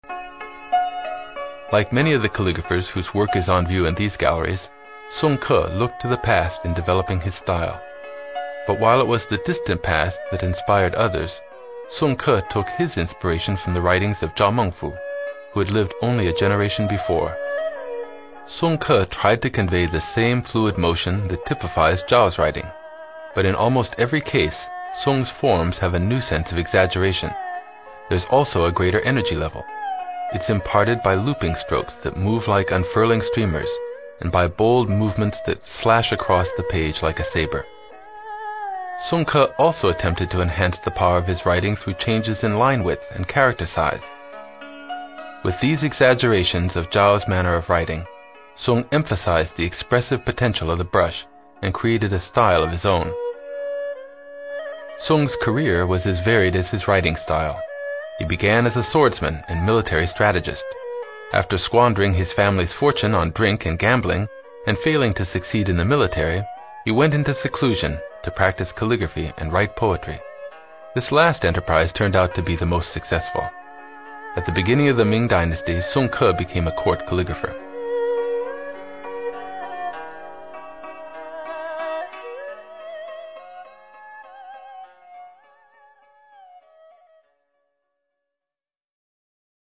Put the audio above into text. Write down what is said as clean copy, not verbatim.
Like many of the calligraphers whose work is on view in these galleries, Sun Ce looked to the past in developing his style. But while it was the distant past that inspired others, Sun Ce took his inspiration from the writings of Zhao Mengfu, who had lived only a generation before. Sun Ce tried to convey the same fluid motion that typifies Zhao's writing, but in almost every case, Sung's forms have a new sense of exaggeration. There's also a greater energy level. It's imparted by looping strokes that move like unfurling streamers, and by bold movements that slash across the page like a saber. Sun Ce also attempted to enhance the power of his writing through changes in line width and character size. With these exaggerations of Zhao's manner of writing, Sung emphasized the expressive potential of the brush and created a style of his own. Sung's career was as varied as his writing style. He began as a swordsman and military strategist. After squandering his family's fortune on drink and gambling, and failing to succeed in the military, he went into seclusion to practice calligraphy and write poetry. This last enterprise turned out to be the most successful. At the beginning of the Ming Dynasty, Sun Ce became a court calligrapher.